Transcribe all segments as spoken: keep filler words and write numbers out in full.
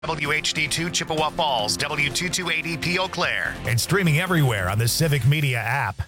W H D two Chippewa Falls, W two two eight zero P Eau Claire. And streaming everywhere on the Civic Media app.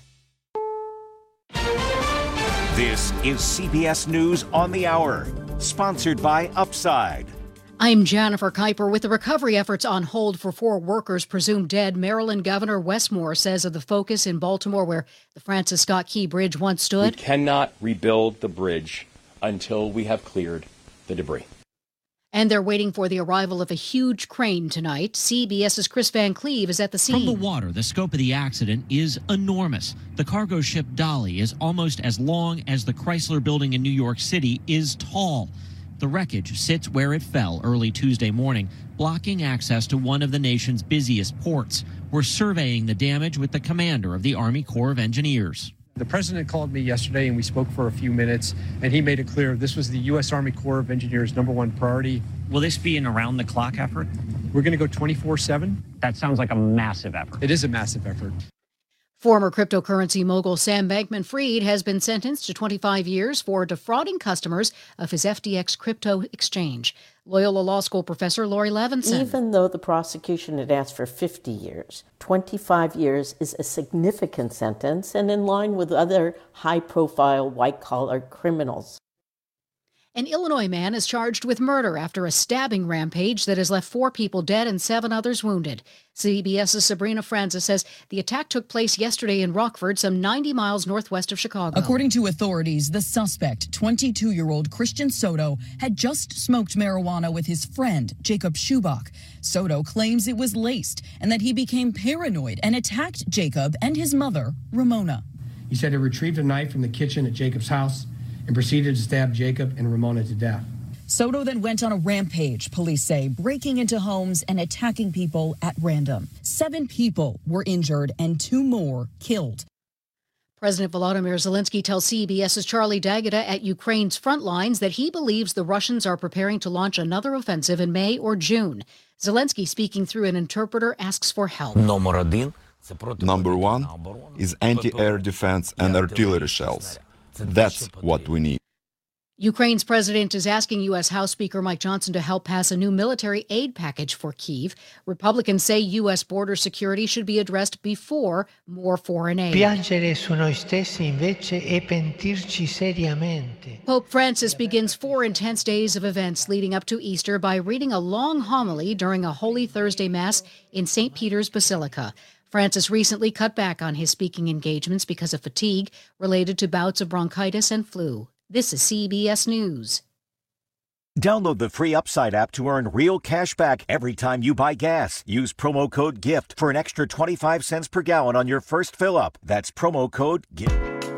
This is C B S News on the Hour, sponsored by Upside. I'm Jennifer Kuiper. With the recovery efforts on hold for four workers presumed dead, Maryland Governor Wes Moore says of the focus in Baltimore, where the Francis Scott Key Bridge once stood. We cannot rebuild the bridge until we have cleared the debris. And they're waiting for the arrival of a huge crane tonight. CBS's Chris Van Cleve is at the scene. From the water, the scope of the accident is enormous. The cargo ship Dolly is almost as long as the Chrysler Building in New York City is tall. The wreckage sits where it fell early Tuesday morning, blocking access to one of the nation's busiest ports. We're surveying the damage with the commander of the Army Corps of Engineers. The president called me yesterday and we spoke for a few minutes, and he made it clear this was the U S. Army Corps of Engineers' number one priority. Will this be an around-the-clock effort? We're going to go twenty-four seven. That sounds like a massive effort. It is a massive effort. Former cryptocurrency mogul Sam Bankman-Fried has been sentenced to twenty-five years for defrauding customers of his F T X crypto exchange. Loyola Law School professor Lori Levinson. Even though the prosecution had asked for fifty years, twenty-five years is a significant sentence and in line with other high-profile white-collar criminals. An Illinois man is charged with murder after a stabbing rampage that has left four people dead and seven others wounded. CBS's Sabrina Francis says the attack took place yesterday in Rockford, some ninety miles northwest of Chicago. According to authorities, the suspect, twenty-two-year-old Christian Soto, had just smoked marijuana with his friend, Jacob Schubach. Soto claims it was laced and that he became paranoid and attacked Jacob and his mother, Ramona. He said he retrieved a knife from the kitchen at Jacob's house and proceeded to stab Jacob and Ramona to death. Soto then went on a rampage, police say, breaking into homes and attacking people at random. Seven people were injured and two more killed. President Volodymyr Zelensky tells CBS's Charlie D'Agata at Ukraine's front lines that he believes the Russians are preparing to launch another offensive in May or June. Zelensky, speaking through an interpreter, asks for help. Number one is anti-air defense and artillery shells. That's what we need. Ukraine's president is asking U S. House Speaker Mike Johnson to help pass a new military aid package for Kyiv. Republicans say U S border security should be addressed before more foreign aid. Piangere su noi stessi invece e pentirci seriamente. Pope Francis begins four intense days of events leading up to Easter by reading a long homily during a Holy Thursday Mass in Saint Peter's Basilica. Francis recently cut back on his speaking engagements because of fatigue related to bouts of bronchitis and flu. This is C B S News. Download the free Upside app to earn real cash back every time you buy gas. Use promo code GIFT for an extra twenty-five cents per gallon on your first fill-up. That's promo code GIFT.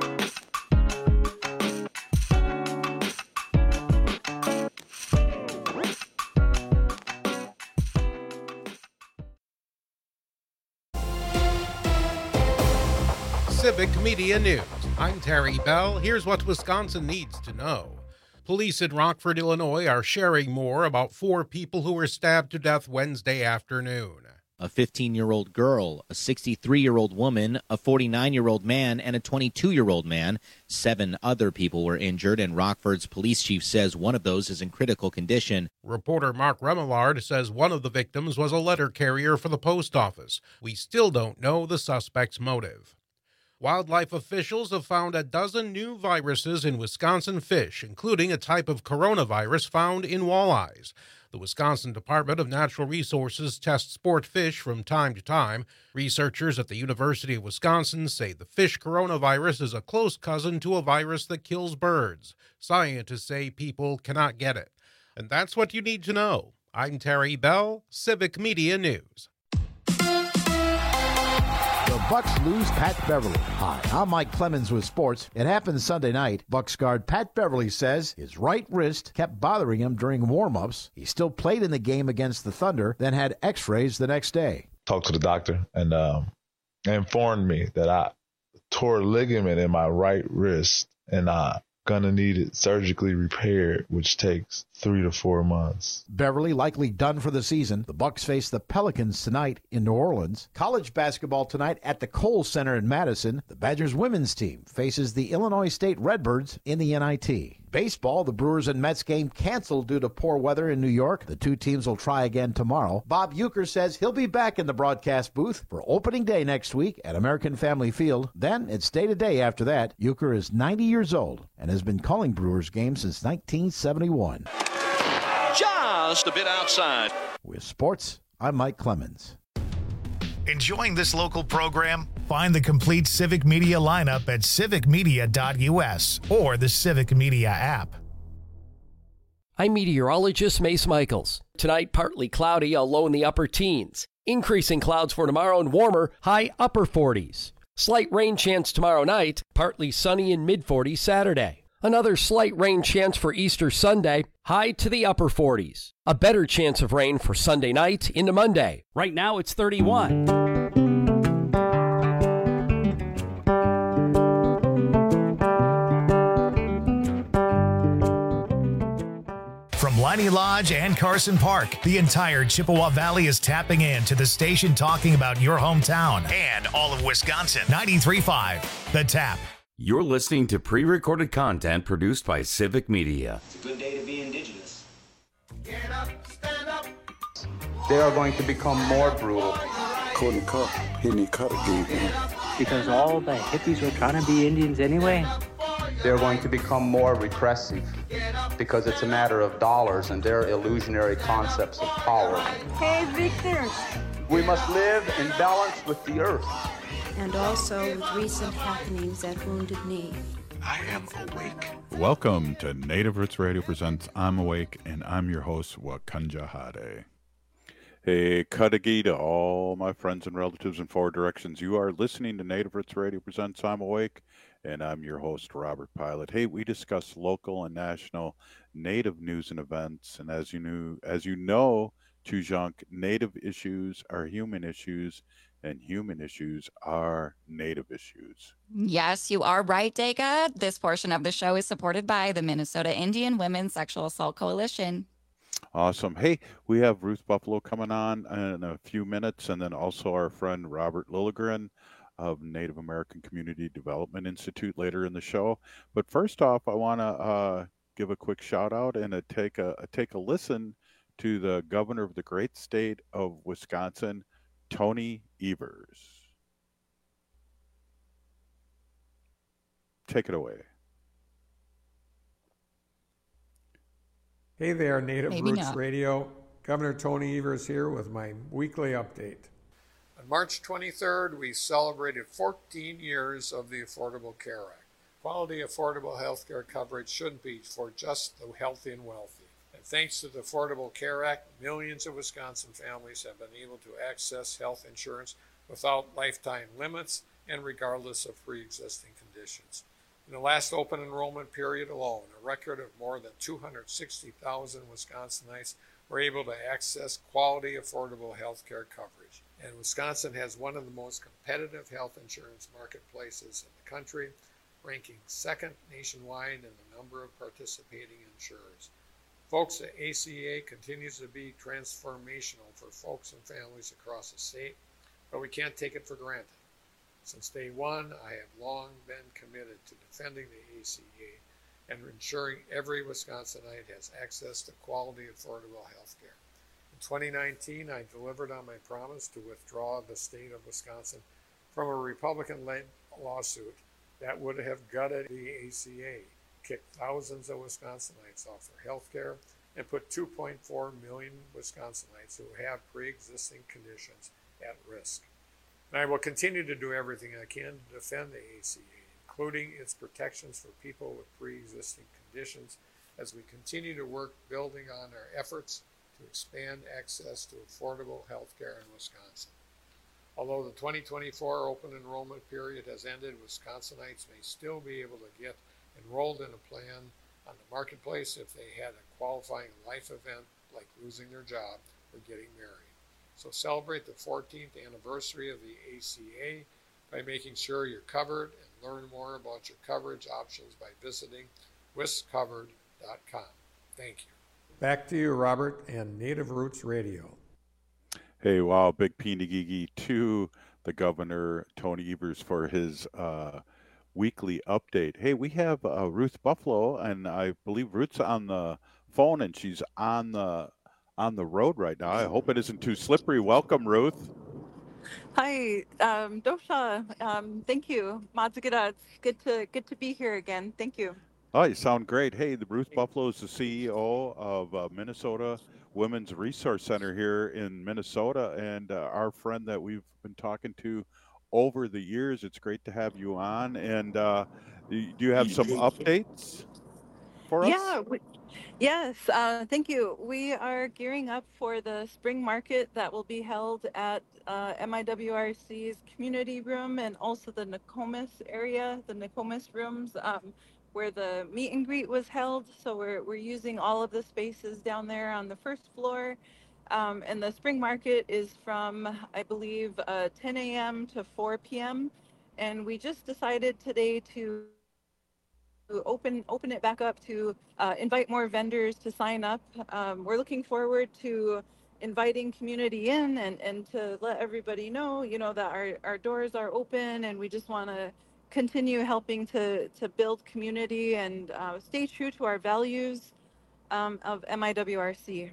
Civic Media News. I'm Terry Bell. Here's what Wisconsin needs to know. Police in Rockford, Illinois are sharing more about four people who were stabbed to death Wednesday afternoon. A fifteen-year-old girl, a sixty-three-year-old woman, a forty-nine-year-old man, and a twenty-two-year-old man. Seven other people were injured, and Rockford's police chief says one of those is in critical condition. Reporter Mark Remillard says one of the victims was a letter carrier for the post office. We still don't know the suspect's motive. Wildlife officials have found a dozen new viruses in Wisconsin fish, including a type of coronavirus found in walleyes. The Wisconsin Department of Natural Resources tests sport fish from time to time. Researchers at the University of Wisconsin say the fish coronavirus is a close cousin to a virus that kills birds. Scientists say people cannot get it. And that's what you need to know. I'm Terry Bell, Civic Media News. The Bucks lose Pat Beverly. Hi, I'm Mike Clemens with sports. It happened Sunday night. Bucks guard Pat Beverly says his right wrist kept bothering him during warm-ups. He still played in the game against the Thunder, then had x-rays the next day. Talked to the doctor and um, informed me that I tore a ligament in my right wrist and I gonna need it surgically repaired, which takes three to four months. Beverly likely done for the season. The Bucks face the Pelicans tonight in New Orleans. College basketball tonight at the Kohl Center in Madison. The Badgers women's team faces the Illinois State Redbirds in the N I T. Baseball, the Brewers and Mets game canceled due to poor weather in New York. The two teams will try again tomorrow. Bob Uecker says he'll be back in the broadcast booth for opening day next week at American Family Field. Then it's day-to-day after that. Uecker is ninety years old and has been calling Brewers games since nineteen seventy-one. Just a bit outside. With sports, I'm Mike Clemens. Enjoying this local program? Find the complete Civic Media lineup at civic media dot u s or the Civic Media app. I'm meteorologist Mace Michaels. Tonight, partly cloudy, a low in the upper teens. Increasing clouds for tomorrow and warmer, high upper forties. Slight rain chance tomorrow night, partly sunny in mid forties Saturday. Another slight rain chance for Easter Sunday, high to the upper forties. A better chance of rain for Sunday night into Monday. Right now it's thirty-one. From Leinie Lodge and Carson Park, the entire Chippewa Valley is tapping in to the station talking about your hometown and all of Wisconsin. ninety-three point five, The Tap. You're listening to pre-recorded content produced by Civic Media. It's a good day to be Indigenous. Get up, stand up. They are going to become more brutal. Couldn't cut, hitting cut again. Because all the hippies were trying to be Indians anyway. They're going to become more repressive because it's a matter of dollars and their illusionary concepts of power. Hey, Victor. We must live in balance with the earth. And also with recent happenings at Wounded Knee. I am awake. Welcome to Native Roots Radio presents I'm Awake, and I'm your host, Wakanja Hade. Hey, Kadagi to all my friends and relatives in four directions. You are listening to Native Roots Radio presents I'm Awake, and I'm your host, Robert Pilot. Hey, we discuss local and national Native news and events, and as you knew, as you know, Chujunk, Native issues are human issues, and human issues are Native issues. Yes, you are right, Dega. This portion of the show is supported by the Minnesota Indian Women's Sexual Assault Coalition. Awesome. Hey, we have Ruth Buffalo coming on in a few minutes, and then also our friend Robert Lilligren of Native American Community Development Institute later in the show. But first off, I want to uh, give a quick shout out and a take a, a take a listen to the governor of the great state of Wisconsin, Tony Evers. Take it away. Hey there, Native Maybe Roots not. Radio. Governor Tony Evers here with my weekly update. On March twenty-third, we celebrated fourteen years of the Affordable Care Act. Quality, affordable health care coverage shouldn't be for just the healthy and wealthy. And thanks to the Affordable Care Act, millions of Wisconsin families have been able to access health insurance without lifetime limits and regardless of pre-existing conditions. In the last open enrollment period alone, a record of more than two hundred sixty thousand Wisconsinites were able to access quality, affordable health care coverage. And Wisconsin has one of the most competitive health insurance marketplaces in the country, ranking second nationwide in the number of participating insurers. Folks, the A C A continues to be transformational for folks and families across the state, but we can't take it for granted. Since day one, I have long been committed to defending the A C A and ensuring every Wisconsinite has access to quality, affordable health care. In twenty nineteen, I delivered on my promise to withdraw the state of Wisconsin from a Republican-led lawsuit that would have gutted the A C A, kicked thousands of Wisconsinites off their health care, and put two point four million Wisconsinites who have pre-existing conditions at risk. And I will continue to do everything I can to defend the A C A, including its protections for people with pre-existing conditions, as we continue to work building on our efforts to expand access to affordable health care in Wisconsin. Although the twenty twenty-four open enrollment period has ended, Wisconsinites may still be able to get enrolled in a plan on the marketplace if they had a qualifying life event like losing their job or getting married. So celebrate the fourteenth anniversary of the A C A by making sure you're covered, and learn more about your coverage options by visiting wiscovered dot com. Thank you. Back to you, Robert, and Native Roots Radio. Hey, wow, big Pinigigi to the governor, Tony Evers, for his uh, weekly update. Hey, we have uh, Ruth Buffalo, and I believe Ruth's on the phone, and she's on the on the road right now. I hope it isn't too slippery. Welcome, Ruth. Hi, um, Dosha. Um, thank you, Mazagada. It's good to good to be here again. Thank you. Oh, you sound great. Hey, the Ruth Buffalo is the C E O of uh, Minnesota Women's Resource Center here in Minnesota, and uh, our friend that we've been talking to over the years. It's great to have you on. And uh, do you have some updates for us? Yeah. We, yes. Uh, thank you. We are gearing up for the spring market that will be held at uh, M I W R C's community room and also the Nokomis area, the Nokomis rooms. Um, where the meet and greet was held. So we're, we're using all of the spaces down there on the first floor. Um, and the spring market is from, I believe, uh, ten a.m. to four p.m. And we just decided today to open open it back up to uh, invite more vendors to sign up. Um, we're looking forward to inviting community in and, and to let everybody know, you know, that our, our doors are open, and we just want to continue helping to, to build community and uh, stay true to our values um, of M I W R C.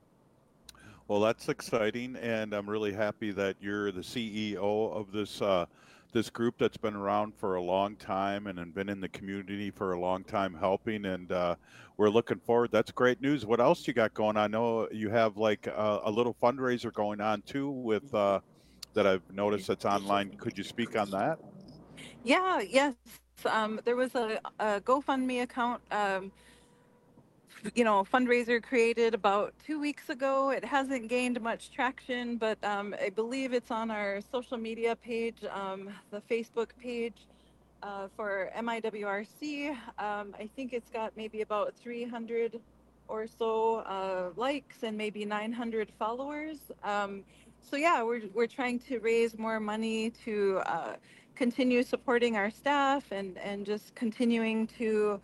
Well, that's exciting, and I'm really happy that you're the C E O of this uh, this group that's been around for a long time and, and been in the community for a long time helping, and uh, we're looking forward. That's great news. What else you got going on? I know you have like a, a little fundraiser going on too with uh, that I've noticed that's online. Could you speak on that? Yeah, yes. Um, there was a, a GoFundMe account, um, you know, fundraiser created about two weeks ago. It hasn't gained much traction, but um, I believe it's on our social media page, um, the Facebook page uh, for M I W R C. Um, I think it's got maybe about three hundred or so uh, likes and maybe nine hundred followers. Um, so yeah, we're, we're trying to raise more money to uh, continue supporting our staff and, and just continuing to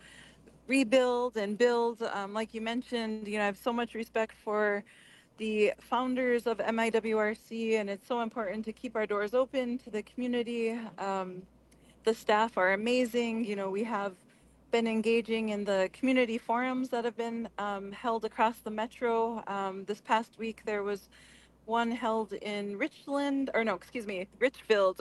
rebuild and build. Um, like you mentioned, you know, I have so much respect for the founders of M I W R C, and it's so important to keep our doors open to the community. Um, the staff are amazing. You know, we have been engaging in the community forums that have been um, held across the metro. Um, this past week, there was one held in Richland, or no, excuse me, Richfield.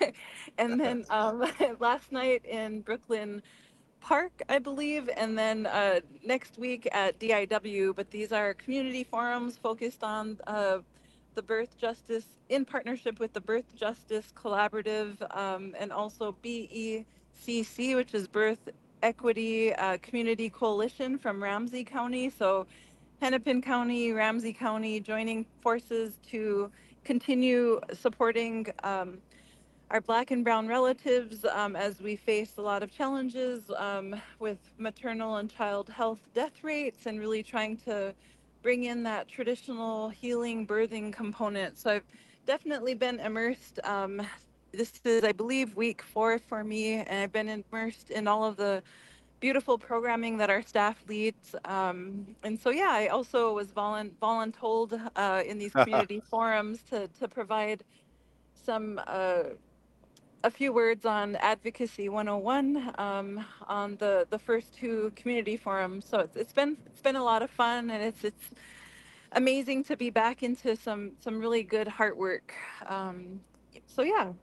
And then um, last night in Brooklyn Park, I believe, and then uh, next week at D I W. But these are community forums focused on uh, the Birth Justice, in partnership with the Birth Justice Collaborative, um, and also B E C C, which is Birth Equity uh, Community Coalition from Ramsey County. So Hennepin County, Ramsey County joining forces to continue supporting um, our Black and Brown relatives um, as we face a lot of challenges um, with maternal and child health death rates, and really trying to bring in that traditional healing birthing component. So I've definitely been immersed. Um, this is, I believe, week four for me, and I've been immersed in all of the beautiful programming that our staff leads. Um, and so, yeah, I also was volun- voluntold uh, in these community forums to, to provide some, uh, a few words on Advocacy one oh one um, on the, the first two community forums. So it's, it's been it's been a lot of fun, and it's it's amazing to be back into some, some really good heart work. Um, so, yeah.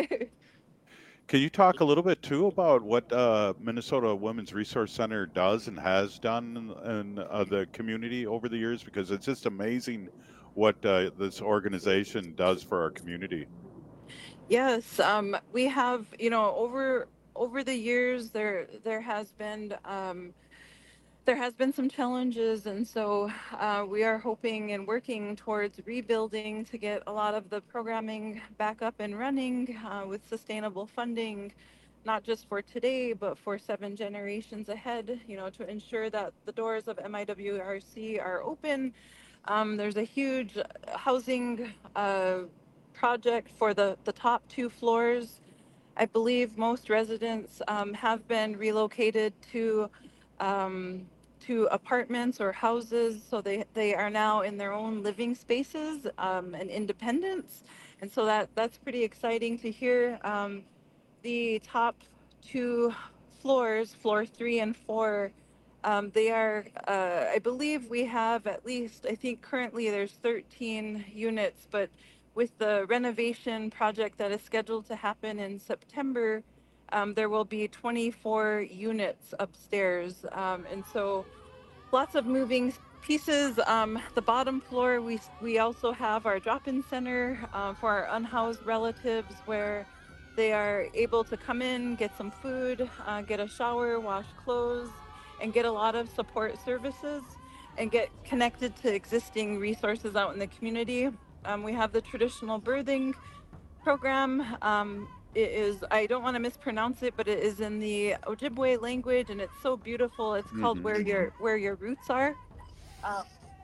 Can you talk a little bit too about what uh, Minnesota Women's Resource Center does and has done in, in uh, the community over the years? Because it's just amazing what uh, this organization does for our community. Yes, um, we have, you know, over over the years there there has been um, there has been some challenges, and so uh, we are hoping and working towards rebuilding to get a lot of the programming back up and running uh, with sustainable funding, not just for today, but for seven generations ahead, you know, to ensure that the doors of M I W R C are open. Um, there's a huge housing uh, project for the, the top two floors. I believe most residents um, have been relocated to um, to apartments or houses, so they, they are now in their own living spaces um, and independence. And so that, that's pretty exciting to hear. Um, the top two floors, floor three and four. Um, they are, uh, I believe we have at least, I think currently there's thirteen units, but with the renovation project that is scheduled to happen in September, um, there will be twenty-four units upstairs. Um, and so lots of moving pieces. Um, the bottom floor, we, we also have our drop-in center uh, for our unhoused relatives, where they are able to come in, get some food, uh, get a shower, wash clothes, and get a lot of support services and get connected to existing resources out in the community. Um, we have the traditional birthing program. Um, it is, I don't want to mispronounce it, but it is in the Ojibwe language, and it's so beautiful. It's called Mm-hmm. Where Your Where Your Roots Are. Um,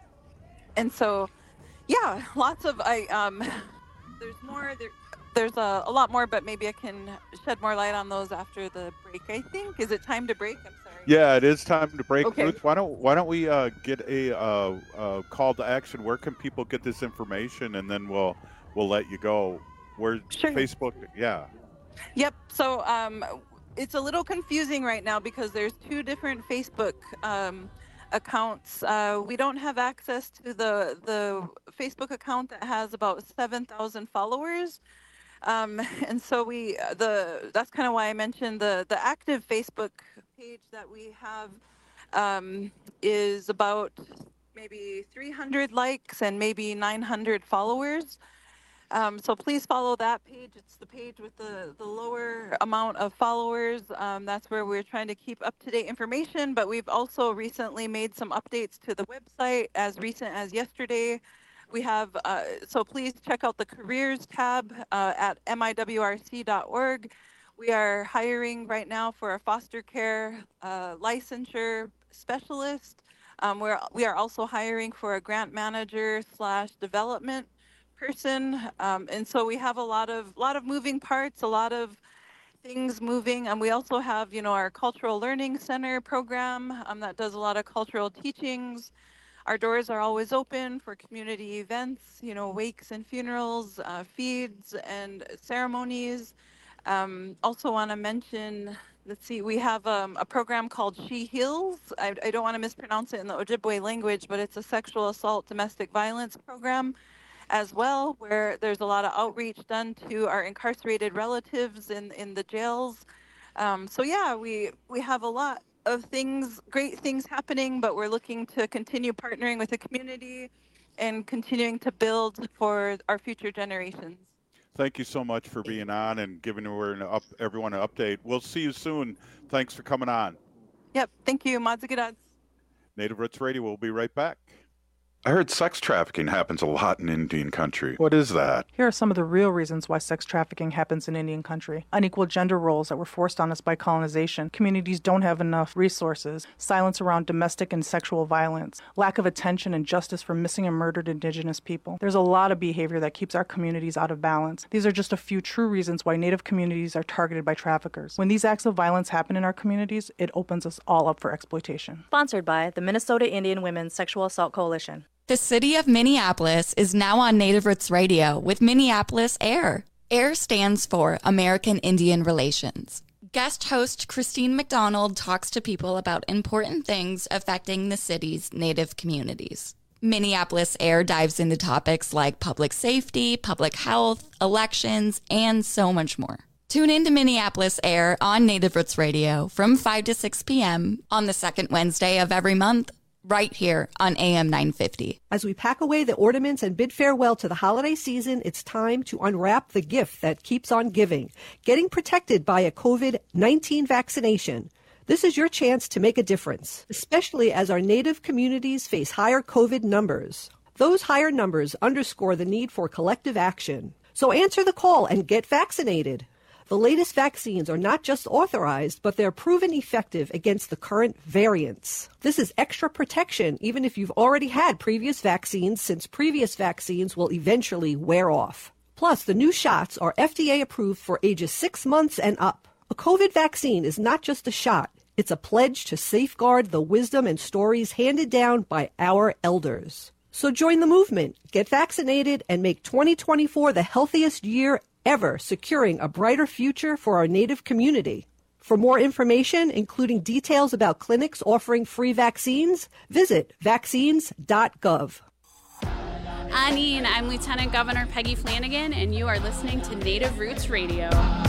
and so, yeah, lots of, I, um, there's more, there, there's a, a lot more, but maybe I can shed more light on those after the break, I think. Is it time to break? I'm sorry. Yeah, it is time to break. Okay. Ruth, why don't why don't we uh, get a uh, uh, call to action? Where can people get this information, and then we'll we'll let you go. Where Sure. Facebook? Yeah. Yep. So um, it's a little confusing right now because there's two different Facebook um, accounts. Uh, we don't have access to the the Facebook account that has about seven thousand followers. Um, and so we, the, that's kind of why I mentioned the, the active Facebook page that we have um, is about maybe three hundred likes and maybe nine hundred followers. Um, so please follow that page. It's the page with the, the lower amount of followers. Um, that's where we're trying to keep up-to-date information, but we've also recently made some updates to the website as recent as yesterday. We have, uh, so please check out the careers tab uh, at M I W R C dot org. We are hiring right now for a foster care uh, licensure specialist. Um, we're, we are also hiring for a grant manager slash development person. Um, and so we have a lot of, lot of moving parts, a lot of things moving. And we also have, you know, our Cultural Learning Center program um, that does a lot of cultural teachings. Our doors are always open for community events, you know, wakes and funerals, uh, feeds and ceremonies. Um, also want to mention, let's see, we have um, a program called She Heals. I, I don't want to mispronounce it in the Ojibwe language, but it's a sexual assault, domestic violence program as well, where there's a lot of outreach done to our incarcerated relatives in, in the jails. Um, so yeah, we, we have a lot of things, great things happening, but we're looking to continue partnering with the community and continuing to build for our future generations. Thank you so much for being on and giving an up, everyone an update. We'll see you soon. Thanks for coming on. Yep, thank you. Madzigadat. Native Roots Radio will be right back. I heard sex trafficking happens a lot in Indian country. What is that? Here are some of the real reasons why sex trafficking happens in Indian country. Unequal gender roles that were forced on us by colonization. Communities don't have enough resources. Silence around domestic and sexual violence. Lack of attention and justice for missing and murdered Indigenous people. There's a lot of behavior that keeps our communities out of balance. These are just a few true reasons why Native communities are targeted by traffickers. When these acts of violence happen in our communities, it opens us all up for exploitation. Sponsored by the Minnesota Indian Women's Sexual Assault Coalition. The city of Minneapolis is now on Native Roots Radio with Minneapolis AIR. AIR stands for American Indian Relations. Guest host Christine McDonald talks to people about important things affecting the city's Native communities. Minneapolis AIR dives into topics like public safety, public health, elections, and so much more. Tune in to Minneapolis AIR on Native Roots Radio from five to six p.m. on the second Wednesday of every month, right here on A M nine fifty. As we pack away the ornaments and bid farewell to the holiday season, it's time to unwrap the gift that keeps on giving, getting protected by a COVID nineteen vaccination. This is your chance to make a difference, especially as our Native communities face higher COVID numbers. Those higher numbers underscore the need for collective action. So answer the call and get vaccinated. The latest vaccines are not just authorized, but they're proven effective against the current variants. This is extra protection even if you've already had previous vaccines, since previous vaccines will eventually wear off. Plus, the new shots are F D A approved for ages six months and up. A COVID vaccine is not just a shot. It's a pledge to safeguard the wisdom and stories handed down by our elders. So join the movement, get vaccinated, and make twenty twenty-four the healthiest year ever, securing a brighter future for our Native community. For more information, including details about clinics offering free vaccines, visit vaccines dot gov. Ani, and I'm Lieutenant Governor Peggy Flanagan, and you are listening to Native Roots Radio.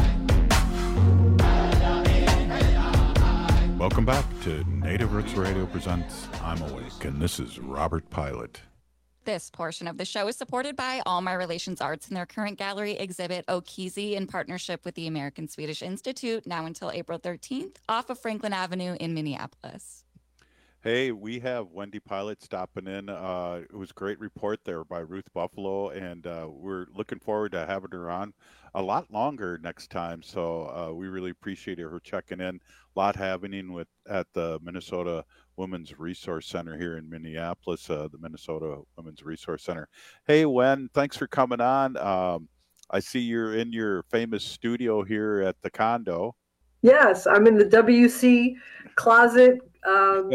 Welcome back to Native Roots Radio presents I'm Awake, and this is Robert Pilot. This portion of the show is supported by All My Relations Arts and their current gallery exhibit Okizi in partnership with the American Swedish Institute, now until April thirteenth, off of Franklin Avenue in Minneapolis. Hey, we have Wendy Pilot stopping in. Uh, it was a great report there by Ruth Buffalo, and uh, we're looking forward to having her on a lot longer next time. So uh, we really appreciate her checking in. A lot happening with at the Minnesota Women's Resource Center here in Minneapolis, uh, the Minnesota Women's Resource Center. Hey, Wen, thanks for coming on. Um, I see you're in your famous studio here at the condo. Yes, I'm in the W C closet, um,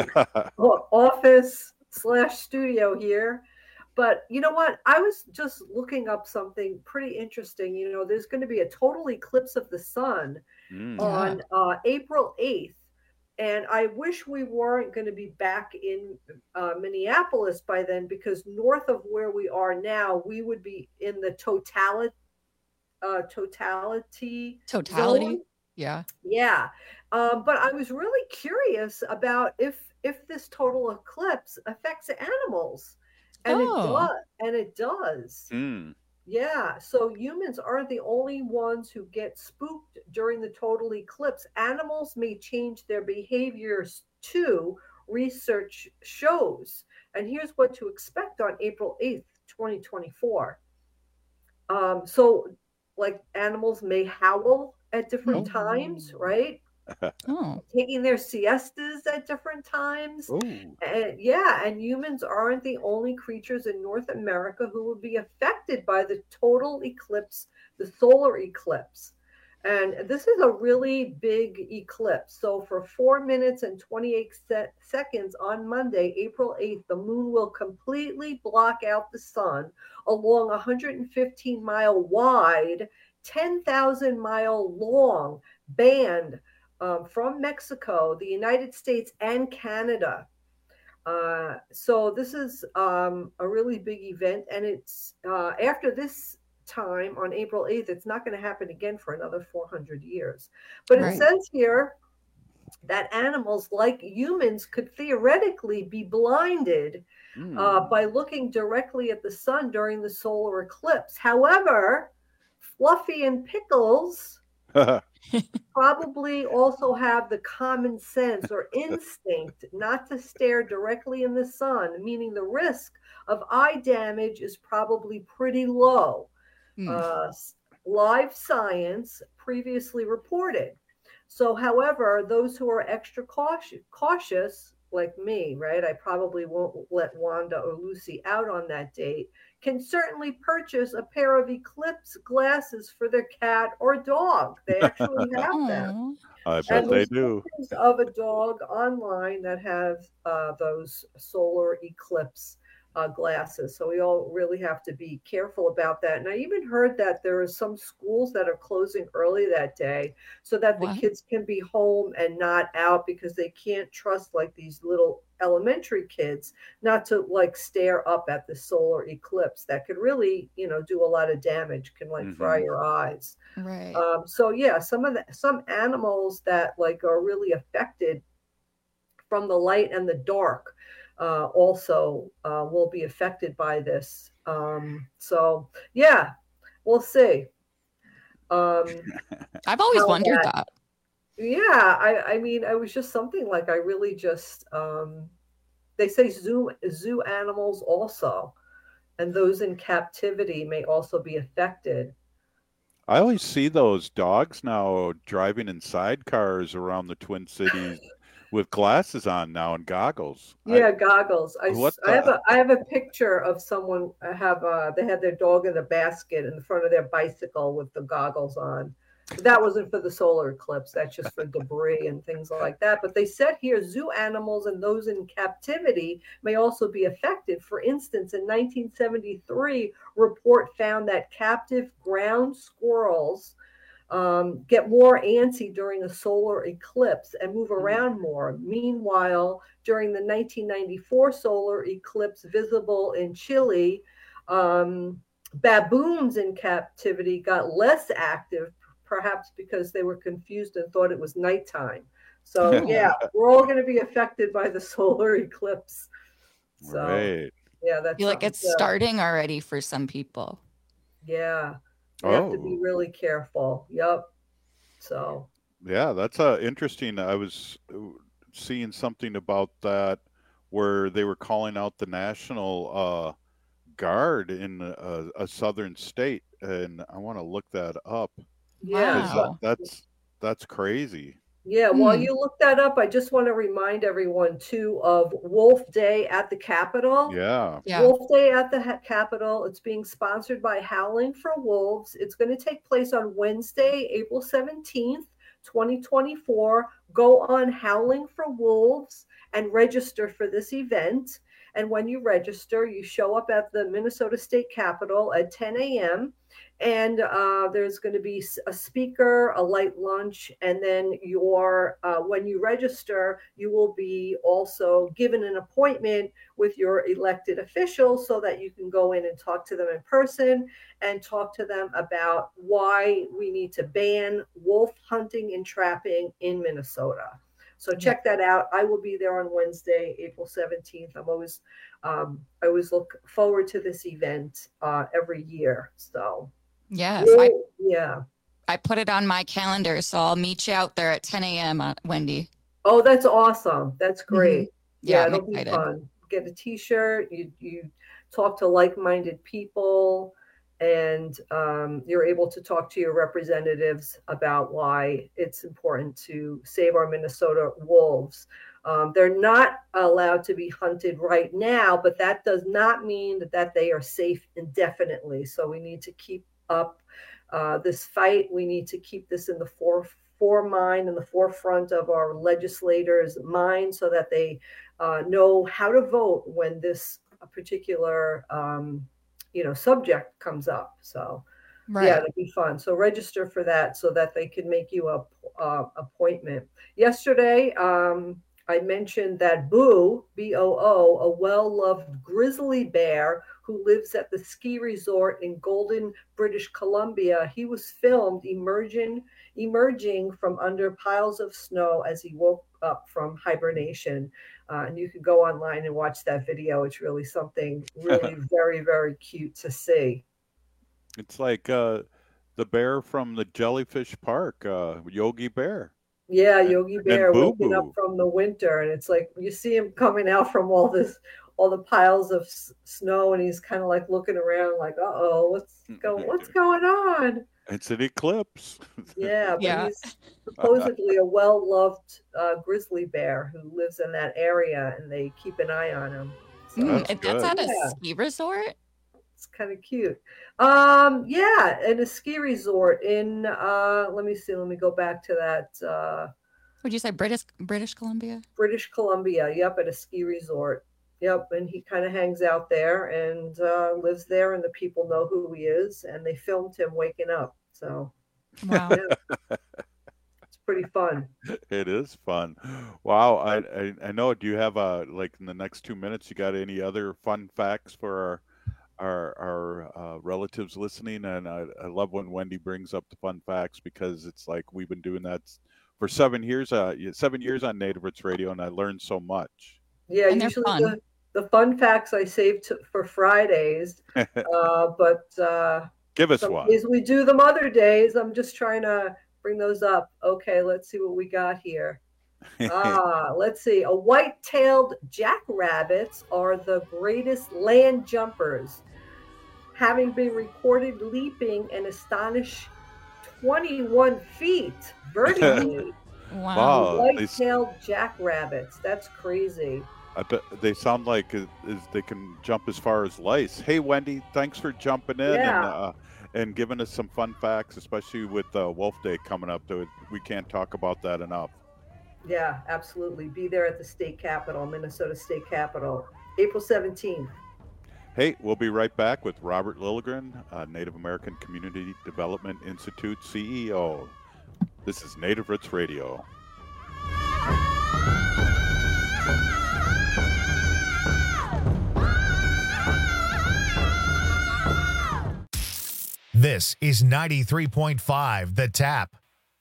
office slash studio here. But you know what? I was just looking up something pretty interesting. You know, there's going to be a total eclipse of the sun mm, on yeah. uh, April eighth. And I wish we weren't going to be back in uh, Minneapolis by then, because north of where we are now, we would be in the totality, uh, totality, totality. Zone. Yeah. Yeah. Um, but I was really curious about if if this total eclipse affects animals. And oh. it does. And it does. Mm. Yeah. So humans aren't the only ones who get spooked during the total eclipse. Animals may change their behaviors too, research shows. And here's what to expect on April eighth, twenty twenty-four. Um, so like animals may howl at different oh. times, right? Oh. Taking their siestas at different times. Ooh. And yeah, and humans aren't the only creatures in North America who will be affected by the total eclipse, the solar eclipse. And this is a really big eclipse. So for four minutes and twenty-eight se- seconds on Monday, April eighth, the moon will completely block out the sun along a one hundred fifteen mile wide, ten thousand mile long band um, from Mexico, the United States, and Canada. Uh, so this is um, a really big event. And it's uh, after this time on April eighth, it's not going to happen again for another four hundred years. But right. It says here that animals like humans could theoretically be blinded mm. uh, by looking directly at the sun during the solar eclipse. However, Fluffy and Pickles probably also have the common sense or instinct not to stare directly in the sun, meaning the risk of eye damage is probably pretty low. Mm. Uh, Live Science previously reported. So, however, those who are extra cautious, cautious, like me, right? I probably won't let Wanda or Lucy out on that date, can certainly purchase a pair of eclipse glasses for their cat or dog. They actually have them. I bet and they do. Of a dog online that have uh, those solar eclipse uh, glasses. So we all really have to be careful about that. And I even heard that there are some schools that are closing early that day so that what? the kids can be home and not out, because they can't trust like these little elementary kids not to like stare up at the solar eclipse. That could really, you know, do a lot of damage, can like mm-hmm. fry your eyes. Right. Um, so yeah, some of the some animals that like are really affected from the light and the dark uh, also uh, will be affected by this. Um, so yeah, we'll see. Um, I've always wondered that. that. Yeah, I, I mean, it was just something like I really just, um, they say zoo, zoo animals also, and those in captivity may also be affected. I always see those dogs now driving in sidecars around the Twin Cities with glasses on now and goggles. Yeah, I, goggles. I, I have a I have a picture of someone have uh they had their dog in a basket in front of their bicycle with the goggles on. That wasn't for the solar eclipse. That's just for debris and things like that. But they said here zoo animals and those in captivity may also be affected. For instance, in nineteen seventy-three, report found that captive ground squirrels um, get more antsy during a solar eclipse and move around more. Meanwhile, during the nineteen ninety-four solar eclipse visible in Chile, um, baboons in captivity got less active, perhaps because they were confused and thought it was nighttime. So yeah, we're all going to be affected by the solar eclipse. So right. yeah, that's I feel like it's to, starting already for some people. Yeah, you oh. have to be really careful. Yep. So yeah, that's uh, interesting. I was seeing something about that where they were calling out the National uh, Guard in a, a southern state, and I want to look that up. Yeah, that, that's that's crazy. Yeah, Hmm. while you look that up, I just want to remind everyone too of Wolf Day at the Capitol. Yeah. Yeah. Wolf Day at the ha- Capitol. It's being sponsored by Howling for Wolves. It's going to take place on Wednesday, April seventeenth, twenty twenty-four. Go on Howling for Wolves and register for this event. And when you register, you show up at the Minnesota State Capitol at ten a.m. And uh, there's going to be a speaker, a light lunch, and then your uh, when you register, you will be also given an appointment with your elected officials so that you can go in and talk to them in person and talk to them about why we need to ban wolf hunting and trapping in Minnesota. So check that out. I will be there on Wednesday, April seventeenth. I'm always, um, I always look forward to this event uh, every year. So. Yes, yeah, I, yeah. I put it on my calendar, so I'll meet you out there at ten a.m. Uh, Wendy. Oh, that's awesome. That's great. Mm-hmm. Yeah, yeah I'm it'll excited. be fun. Get a T-shirt. You you talk to like-minded people, and um, you're able to talk to your representatives about why it's important to save our Minnesota wolves. Um, they're not allowed to be hunted right now, but that does not mean that, that they are safe indefinitely. So we need to keep up uh, this fight. We need to keep this in the fore, fore mind, in the forefront of our legislators' mind, so that they uh, know how to vote when this particular um, you know subject comes up. So Right. yeah, it'll be fun. So register for that so that they can make you a uh, appointment. Yesterday, um, I mentioned that Boo, B O O, a well-loved grizzly bear who lives at the ski resort in Golden, British Columbia. He was filmed emerging, emerging from under piles of snow as he woke up from hibernation. Uh, and you can go online and watch that video. It's really something really very, very cute to see. It's like uh, the bear from the Jellyfish Park, uh, Yogi Bear. Yeah, Yogi Bear Boo waking up Boo. from the winter, and it's like you see him coming out from all this, all the piles of s- snow, and he's kind of like looking around, like, "Uh oh, what's going, what's going on?" It's an eclipse. Yeah, but Yeah. he's supposedly a well-loved uh, grizzly bear who lives in that area, and they keep an eye on him. So, Mm, That's and that's good. at a Yeah. ski resort. it's kind of cute. Um, yeah, in a ski resort in uh, let me see, let me go back to that. Uh, Would you say British British Columbia? British Columbia, yep, at a ski resort. Yep, and he kind of hangs out there and uh, lives there, and the people know who he is, and they filmed him waking up. So Wow. yeah, it's pretty fun. It is fun. Wow. I, I I know. Do you have uh like in the next two minutes? You got any other fun facts for our our our uh, relatives listening? And I, I love when Wendy brings up the fun facts, because it's like we've been doing that for seven years. Uh, seven years on Native Roots Radio, and I learned so much. Yeah, And they're usually fun. the, the fun facts I save to, for Fridays, uh, but uh, Give us some one. days we do them other days. I'm just trying to bring those up. Okay, let's see what we got here. Ah, let's see. A white-tailed jackrabbits are the greatest land jumpers, having been recorded leaping an astonishing twenty-one feet vertically. Wow. Wow. They, White-tailed jackrabbits. That's crazy. I bet they sound like is they can jump as far as lice. Hey, Wendy, thanks for jumping in Yeah. and uh, and giving us some fun facts, especially with uh, Wolf Day coming up. To we can't talk about that enough. Yeah, absolutely. Be there at the state capitol, Minnesota State Capitol, April seventeenth. Hey, we'll be right back with Robert Lilligren, uh, Native American Community Development Institute C E O. This is Native Roots Radio. This is ninety-three point five The Tap.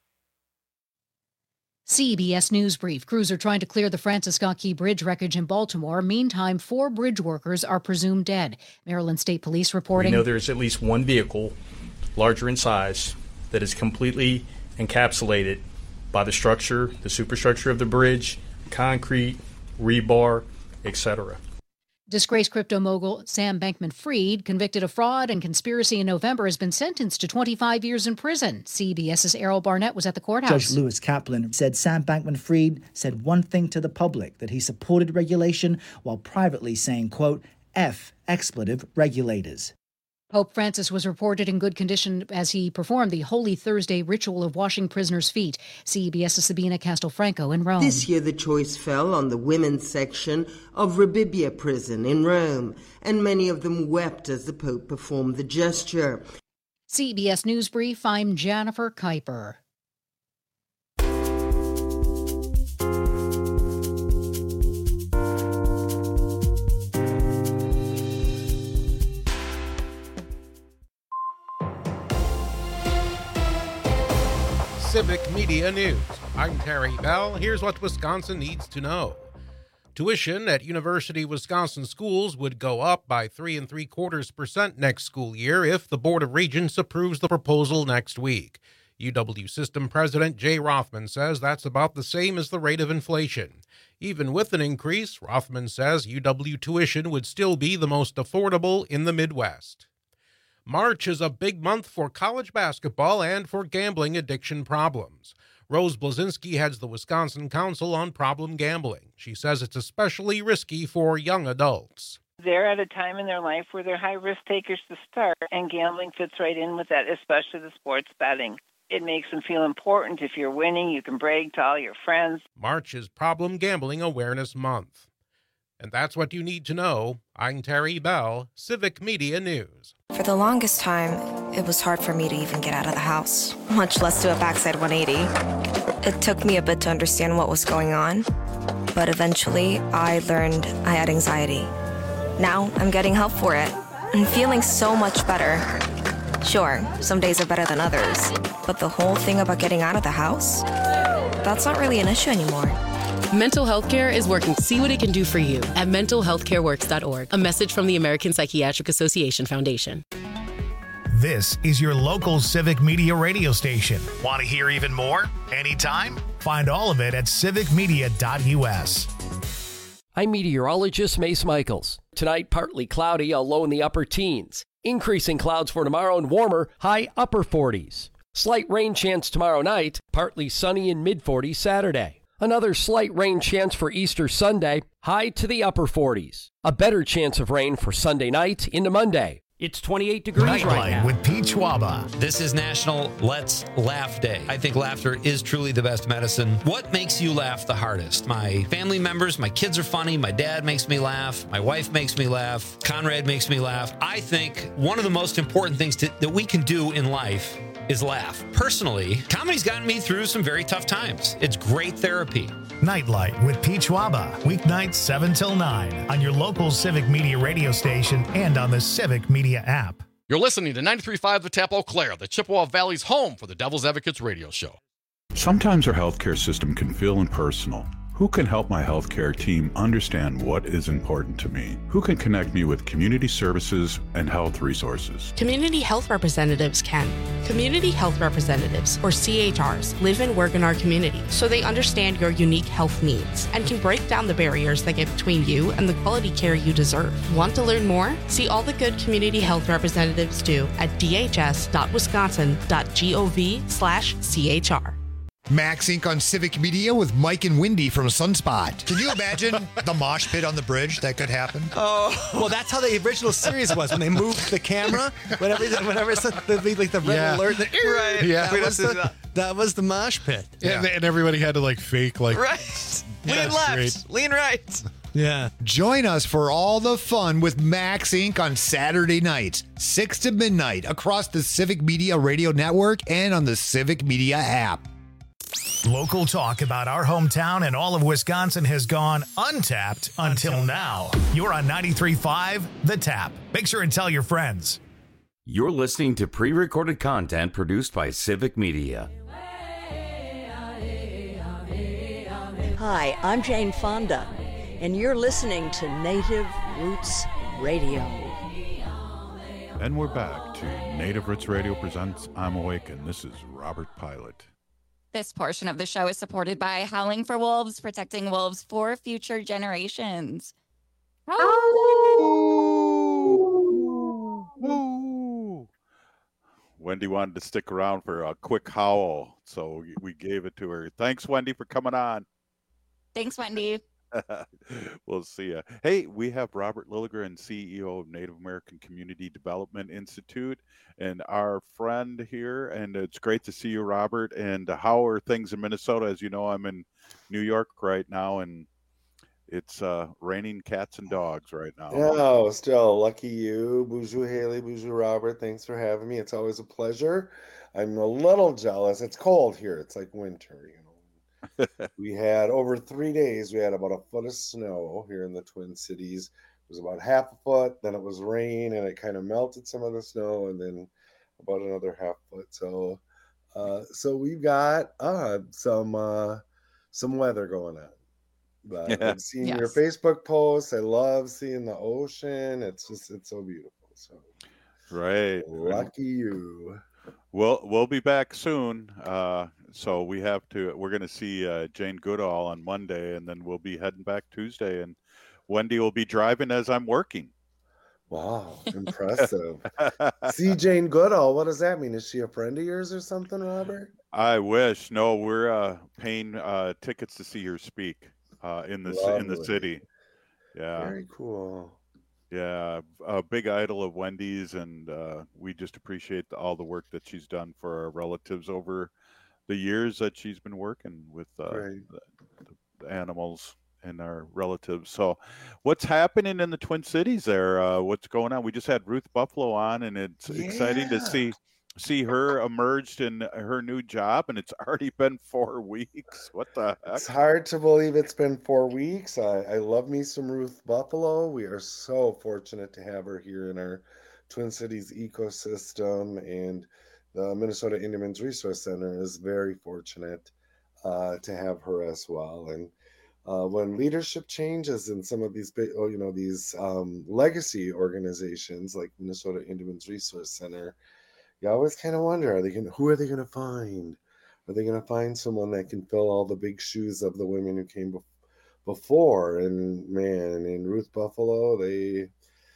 C B S News Brief. Crews are trying to clear the Francis Scott Key Bridge wreckage in Baltimore. Meantime, four bridge workers are presumed dead. Maryland State Police reporting. We know there's at least one vehicle, larger in size, that is completely encapsulated by the structure, the superstructure of the bridge, concrete, rebar, et cetera. Disgraced crypto mogul Sam Bankman-Fried, convicted of fraud and conspiracy in November, has been sentenced to twenty-five years in prison. CBS's Errol Barnett was at the courthouse. Judge Lewis Kaplan said Sam Bankman-Fried said one thing to the public, that he supported regulation while privately saying, quote, F expletive regulators. Pope Francis was reported in good condition as he performed the Holy Thursday ritual of washing prisoners' feet. CBS's Sabina Castelfranco in Rome. This year the choice fell on the women's section of Rebibbia prison in Rome, and many of them wept as the Pope performed the gesture. C B S News Brief, I'm Jennifer Kuiper. Civic Media News. I'm Terry Bell. Here's what Wisconsin needs to know. Tuition at University of Wisconsin schools would go up by three and three quarters percent next school year if the Board of Regents approves the proposal next week. U W System President Jay Rothman says that's about the same as the rate of inflation. Even with an increase, Rothman says U W tuition would still be the most affordable in the Midwest. March is a big month for college basketball and for gambling addiction problems. Rose Blazinski heads the Wisconsin Council on Problem Gambling. She says it's especially risky for young adults. They're at a time in their life where they're high risk takers to start, and gambling fits right in with that, especially the sports betting. It makes them feel important. If you're winning, you can brag to all your friends. March is Problem Gambling Awareness Month. And that's what you need to know. I'm Terry Bell, Civic Media News. For the longest time, it was hard for me to even get out of the house, much less do a backside one eighty. It took me a bit to understand what was going on, but eventually I learned I had anxiety. Now I'm getting help for it and feeling so much better. Sure, some days are better than others, but the whole thing about getting out of the house, that's not really an issue anymore. Mental health care is working. See what it can do for you at mental health care works dot org. A message from the American Psychiatric Association Foundation. This is your local Civic Media radio station. Want to hear even more? Anytime? Find all of it at civic media dot u s. I'm meteorologist Mace Michaels. Tonight, partly cloudy, a low in the upper teens. Increasing clouds for tomorrow and warmer, high upper forties. Slight rain chance tomorrow night, partly sunny in mid forties Saturday. Another slight rain chance for Easter Sunday, high to the upper forties. A better chance of rain for Sunday night into Monday. It's twenty-eight degrees right now. With Pete Schwaba. This is National Let's Laugh Day. I think laughter is truly the best medicine. What makes you laugh the hardest? My family members, my kids are funny, my dad makes me laugh, my wife makes me laugh, Conrad makes me laugh. I think one of the most important things to, that we can do in life is laugh. Personally, comedy's gotten me through some very tough times. It's great therapy. Nightlight with Pete Schwaba. Weeknights seven till nine on your local Civic Media radio station and on the Civic Media app. You're listening to ninety-three point five The Tap Eau Claire, the Chippewa Valley's home for the Devil's Advocates radio show. Sometimes our healthcare system can feel impersonal. Who can help my healthcare team understand what is important to me? Who can connect me with community services and health resources? Community health representatives can. Community health representatives, or C H Rs, live and work in our community, so they understand your unique health needs and can break down the barriers that get between you and the quality care you deserve. Want to learn more? See all the good community health representatives do at d h s dot wisconsin dot gov slash c h r. Max Incorporated on Civic Media with Mike and Wendy from Sunspot. Can you imagine the mosh pit on the bridge that could happen? Oh, well, that's how the original series was when they moved the camera. Whenever, whenever it's the, like the red yeah. alert, the, right? Yeah, that was the, that was the mosh pit. Yeah, and, and everybody had to like fake like right. Yeah, lean left, straight. lean right. Yeah. Join us for all the fun with Max Incorporated on Saturday nights, six to midnight, across the Civic Media Radio Network and on the Civic Media app. Local talk about our hometown and all of Wisconsin has gone untapped until now. You're on ninety-three point five The Tap. Make sure and tell your friends. You're listening to pre-recorded content produced by Civic Media. Hi, I'm Jane Fonda, and you're listening to Native Roots Radio. And we're back to Native Roots Radio presents I'm Awake, and this is Robert Pilot. This portion of the show is supported by Howling for Wolves, protecting wolves for future generations. Woo! Wendy wanted to stick around for a quick howl, so we gave it to her. Thanks, Wendy, for coming on. Thanks, Wendy. We'll see you. Hey, we have Robert Lilligren, C E O of Native American Community Development Institute, and our friend here. And it's great to see you, Robert. And how are things in Minnesota? As you know, I'm in New York right now, and it's uh, raining cats and dogs right now. Oh, still lucky you, Bonjour Haley, Bonjour Robert. Thanks for having me. It's always a pleasure. I'm a little jealous. It's cold here. It's like winter, you know. We had over three days, we had about a foot of snow here in the Twin Cities. It was about half a foot, then it was rain, and it kind of melted some of the snow, and then about another half foot. So, uh, so we've got uh, some uh, some weather going on. But I've seen yes. your Facebook posts. I love seeing the ocean. It's just it's so beautiful. So, right, lucky you. We'll we'll be back soon. Uh, so we have to. We're going to see uh, Jane Goodall on Monday, and then we'll be heading back Tuesday. And Wendy will be driving as I'm working. Wow, impressive. See Jane Goodall. What does that mean? Is she a friend of yours or something, Robert? I wish. No, we're uh, paying uh, tickets to see her speak uh, in the Lovely. in the city. Yeah, very cool. Yeah, a big idol of Wendy's, and uh, we just appreciate the, all the work that she's done for our relatives over the years that she's been working with uh, right. the, the animals and our relatives. So what's happening in the Twin Cities there? Uh, what's going on? We just had Ruth Buffalo on, and it's yeah. exciting to see see her emerged in her new job, and it's already been four weeks. What the heck? It's hard to believe it's been four weeks. I, I love me some Ruth Buffalo. We are so fortunate to have her here in our Twin Cities ecosystem, and the Minnesota Indian Resource Center is very fortunate uh, to have her as well. And uh, when leadership changes in some of these big, oh, you know, these um, legacy organizations like Minnesota Indian Resource Center, you always kind of wonder, are they going who are they going to find? Are they going to find someone that can fill all the big shoes of the women who came be- before? And man, in Ruth Buffalo, they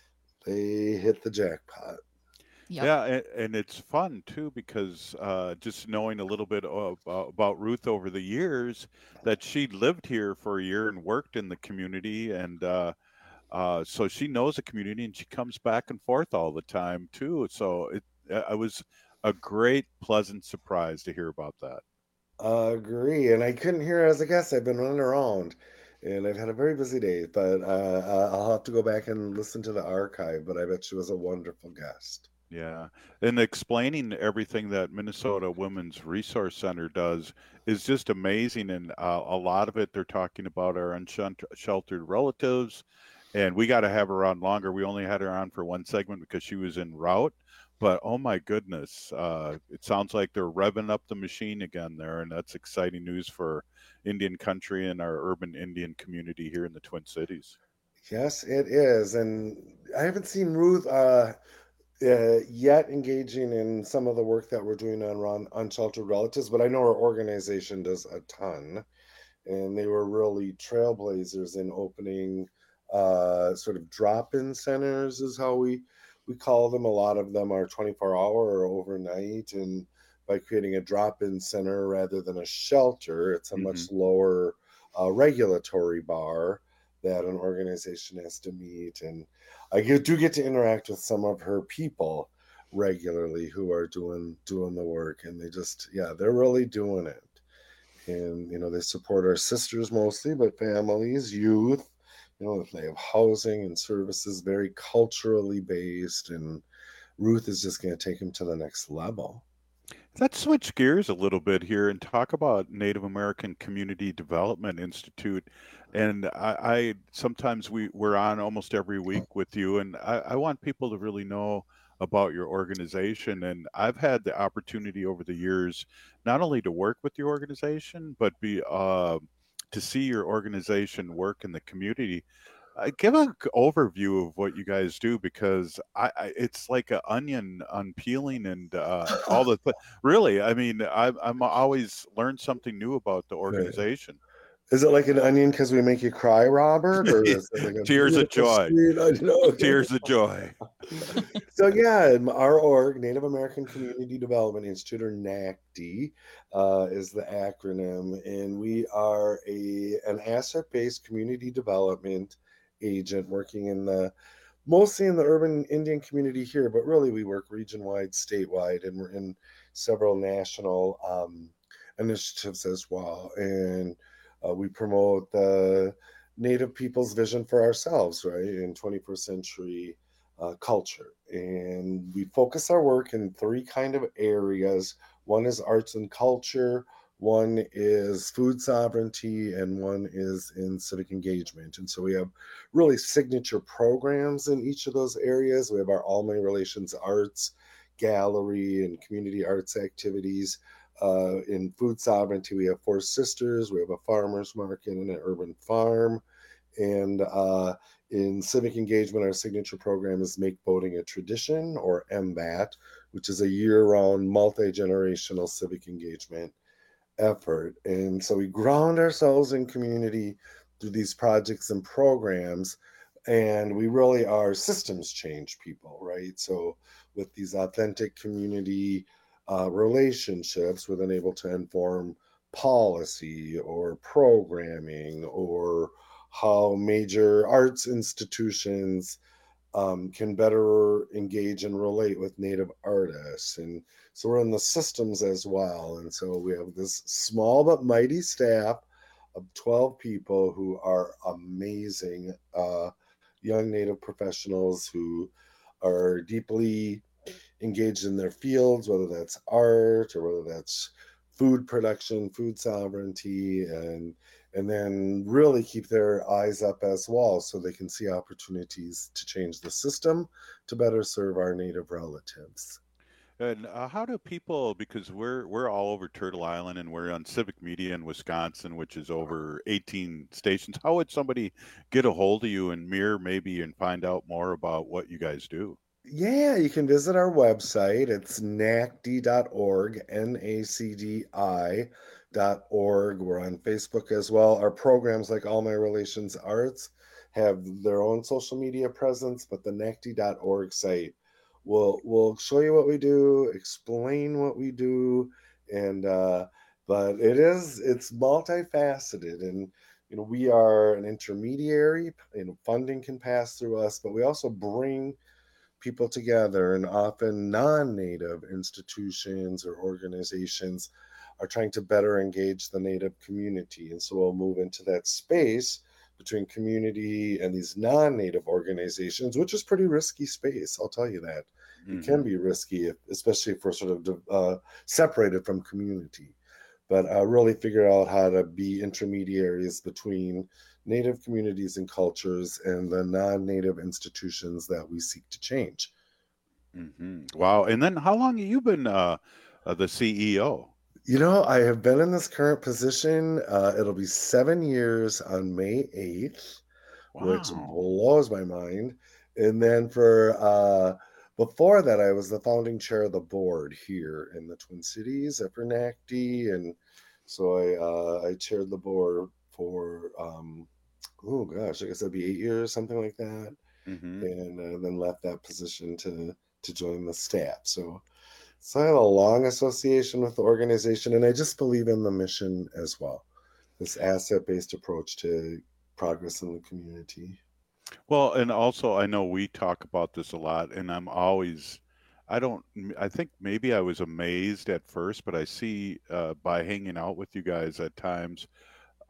they hit the jackpot. Yep. Yeah, and, and it's fun too, because uh, just knowing a little bit of, uh, about Ruth over the years, that she lived here for a year and worked in the community, and uh, uh, so she knows the community, and she comes back and forth all the time too. So it. It was a great, pleasant surprise to hear about that. Uh, agree. And I couldn't hear her as a guest. I've been running around, and I've had a very busy day. But uh, I'll have to go back and listen to the archive. But I bet she was a wonderful guest. Yeah. And explaining everything that Minnesota Women's Resource Center does is just amazing. And uh, a lot of it, they're talking about our unsheltered relatives. And we got to have her on longer. We only had her on for one segment because she was en route. But, oh, my goodness, uh, it sounds like they're revving up the machine again there, and that's exciting news for Indian country and our urban Indian community here in the Twin Cities. Yes, it is. And I haven't seen Ruth uh, uh, yet engaging in some of the work that we're doing on unsheltered relatives, but I know our organization does a ton, and they were really trailblazers in opening uh, sort of drop-in centers is how we We call them. A lot of them are twenty-four hour or overnight. And by creating a drop-in center rather than a shelter, it's a mm-hmm. much lower uh, regulatory bar that an organization has to meet. And I get, do get to interact with some of her people regularly who are doing doing the work. And they just, yeah, they're really doing it. And, you know, they support our sisters mostly, but families, youth, You know, if they have housing and services, very culturally based, and Ruth is just going to take them to the next level. Let's switch gears a little bit here and talk about Native American Community Development Institute. And I, I sometimes we, we're on almost every week with you, and I, I want people to really know about your organization. And I've had the opportunity over the years not only to work with your organization, but be uh, to see your organization work in the community. Uh, give an overview of what you guys do, because I, I it's like an onion unpeeling and uh, all the th- really. I mean, I, I'm always learn something new about the organization. Is it like an onion because we make you cry, Robert? Or is it like a Tears of joy. Okay. Tears of joy. So yeah, our org, Native American Community Development Institute, or N A C D, uh, is the acronym, and we are a an asset-based community development agent working in the mostly in the urban Indian community here, but really we work region-wide, statewide, and we're in several national um, initiatives as well. And uh, we promote the Native people's vision for ourselves, right, in twenty-first century uh, culture. And we focus our work in three kind of areas. One is arts and culture, one is food sovereignty, and one is in civic engagement. And so we have really signature programs in each of those areas. We have our All-My Relations Arts Gallery and community arts activities. Uh, in food sovereignty, we have Four Sisters, we have a farmer's market and an urban farm. And uh, in civic engagement, our signature program is Make Boating a Tradition, or M B A T, which is a year-round multi-generational civic engagement effort. And so we ground ourselves in community through these projects and programs, and we really are systems change people, right? So with these authentic community uh, relationships, we're then able to inform policy or programming, or how major arts institutions um, can better engage and relate with Native artists. And so we're in the systems as well. And so we have this small but mighty staff of twelve people who are amazing uh, young Native professionals who are deeply engaged in their fields, whether that's art or whether that's food production, food sovereignty, and and then really keep their eyes up as well so they can see opportunities to change the system to better serve our Native relatives. And uh, how do people, because we're we're all over Turtle Island and we're on Civic Media in Wisconsin, which is over eighteen stations. How would somebody get a hold of you and Mir maybe and find out more about what you guys do? Yeah, you can visit our website. It's N A C D dot org, N A C D I dot org. We're on Facebook as well. Our programs, like All My Relations Arts, have their own social media presence, but the N A C D dot org site will will show you what we do, explain what we do, and uh, but it is it's multifaceted, and you know we are an intermediary. You know, funding can pass through us, but we also bring people together, and often non-Native institutions or organizations are trying to better engage the Native community. And so we'll move into that space between community and these non-Native organizations, which is pretty risky space, I'll tell you that. Mm-hmm. It can be risky, if, especially if we're sort of uh, separated from community. But uh, really figure out how to be intermediaries between Native communities and cultures and the non-Native institutions that we seek to change. Mm-hmm. Wow. And then how long have you been uh, uh, the C E O? You know, I have been in this current position. Uh, it'll be seven years on May eighth, wow. Which blows my mind. And then for uh, before that, I was the founding chair of the board here in the Twin Cities at N A C D. And so I, uh, I chaired the board for, um, oh gosh, I guess that'd be eight years, something like that. Mm-hmm. And uh, then left that position to, to join the staff. So, so I have a long association with the organization, and I just believe in the mission as well. This asset-based approach to progress in the community. Well, and also I know we talk about this a lot, and I'm always, I don't, I think maybe I was amazed at first, but I see uh, by hanging out with you guys at times,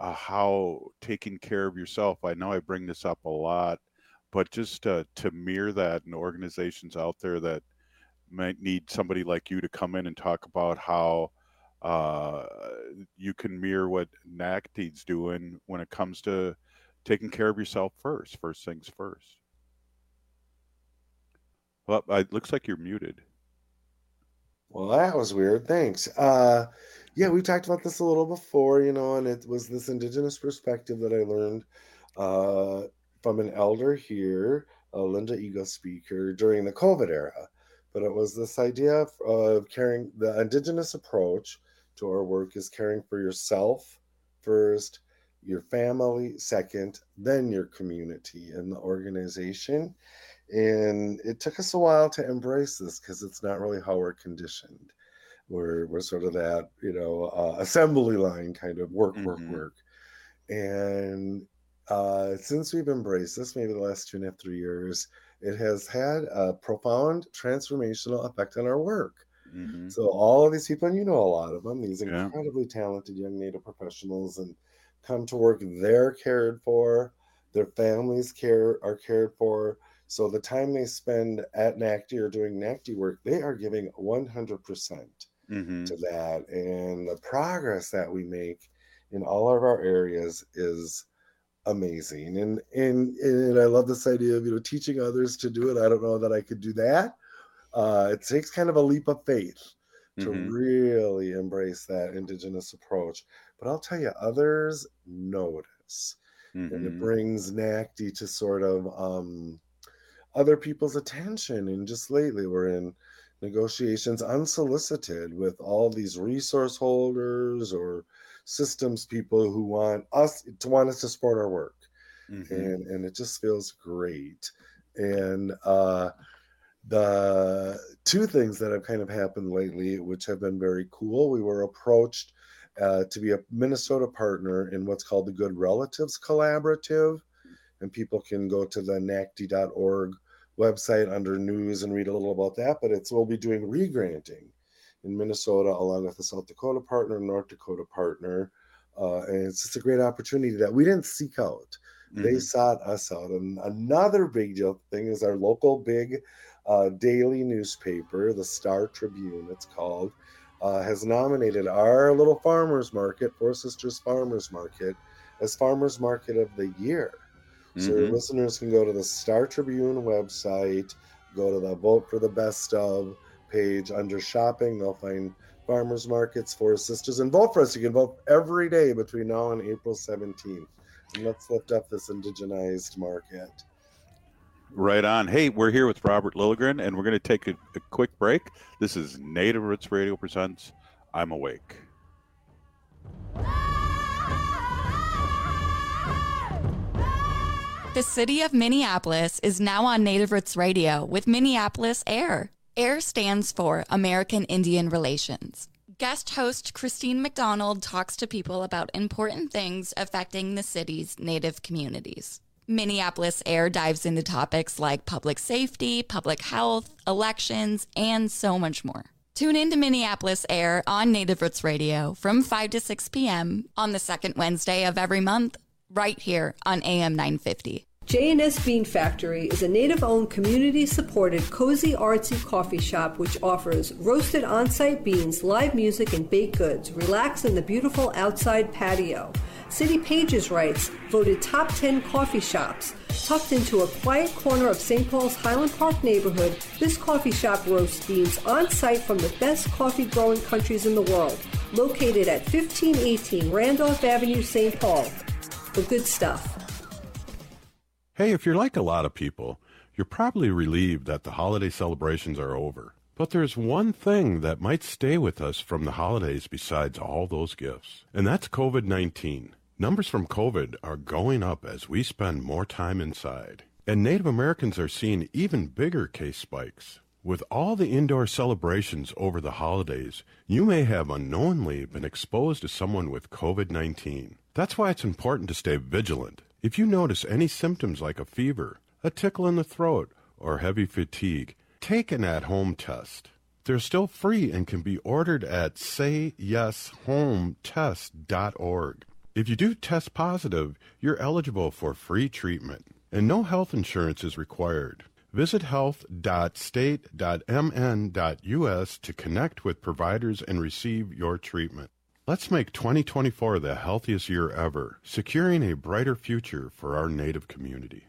uh, how taking care of yourself, I know I bring this up a lot, but just uh, to mirror that in organizations out there that might need somebody like you to come in and talk about how uh, you can mirror what N A C D's doing when it comes to taking care of yourself first, first things first. Well, it looks like you're muted. Well, that was weird. Thanks. Uh, yeah, we talked about this a little before, you know, and it was this Indigenous perspective that I learned uh, from an elder here, a Linda Eagle speaker, during the COVID era. But it was this idea of, of caring, the Indigenous approach to our work is caring for yourself first, your family second, then your community and the organization. And it took us a while to embrace this because it's not really how we're conditioned. We're we're sort of that, you know, uh, assembly line kind of work, work, mm-hmm. work. And uh, since we've embraced this, maybe the last two and a half, three years, it has had a profound transformational effect on our work. Mm-hmm. So all of these people, and you know a lot of them, these yeah. incredibly talented young Native professionals, and come to work, they're cared for, their families care are cared for. So the time they spend at N A C D or doing N A C D work, they are giving one hundred percent mm-hmm. to that. And the progress that we make in all of our areas is amazing. And, and, and I love this idea of, you know, teaching others to do it. I don't know that I could do that. Uh, it takes kind of a leap of faith to mm-hmm. really embrace that Indigenous approach. But I'll tell you, others notice. Mm-hmm. And it brings N A C D to sort of um, other people's attention. And just lately, we're in negotiations unsolicited with all these resource holders or systems people who want us to want us to support our work. Mm-hmm. And, and it just feels great. And uh, the two things that have kind of happened lately, which have been very cool, we were approached uh, to be a Minnesota partner in what's called the Good Relatives Collaborative. And people can go to the N A C D dot org website under news and read a little about that. But it's we'll be doing regranting in Minnesota along with a South Dakota partner, North Dakota partner. Uh, and it's just a great opportunity that we didn't seek out. Mm-hmm. They sought us out. And another big deal thing is our local big uh, daily newspaper, the Star Tribune, it's called, uh, has nominated our little farmers market, Four Sisters Farmers Market, as Farmers Market of the Year. Mm-hmm. So your listeners can go to the Star Tribune website, go to the Vote for the Best Of page under shopping. They'll find farmers markets, Four Sisters, and vote for us. You can vote every day between now and April seventeenth. And let's lift up this indigenized market. Right on. Hey, we're here with Robert Lilligren, and we're going to take a, a quick break. This is Native Roots Radio presents I'm Awake. The city of Minneapolis is now on Native Roots Radio with Minneapolis AIR. AIR stands for American Indian Relations. Guest host Christine McDonald talks to people about important things affecting the city's Native communities. Minneapolis AIR dives into topics like public safety, public health, elections, and so much more. Tune in to Minneapolis AIR on Native Roots Radio from five to six p.m. on the second Wednesday of every month, right here on A M nine fifty. J and S Bean Factory is a Native-owned, community-supported, cozy, artsy coffee shop which offers roasted on-site beans, live music, and baked goods. Relax in the beautiful outside patio. City Pages writes, voted top ten coffee shops. Tucked into a quiet corner of Saint Paul's Highland Park neighborhood, this coffee shop roasts beans on-site from the best coffee-growing countries in the world. Located at fifteen eighteen Randolph Avenue, Saint Paul. The good stuff. Hey, if you're like a lot of people, you're probably relieved that the holiday celebrations are over. But there's one thing that might stay with us from the holidays besides all those gifts, and that's COVID nineteen. Numbers from COVID are going up as we spend more time inside. And Native Americans are seeing even bigger case spikes. With all the indoor celebrations over the holidays, you may have unknowingly been exposed to someone with COVID nineteen. That's why it's important to stay vigilant. If you notice any symptoms like a fever, a tickle in the throat, or heavy fatigue, take an at-home test. They're still free and can be ordered at say yes home test dot org. If you do test positive, you're eligible for free treatment, and no health insurance is required. Visit health dot state dot m n dot u s to connect with providers and receive your treatment. Let's make twenty twenty-four the healthiest year ever, securing a brighter future for our Native community.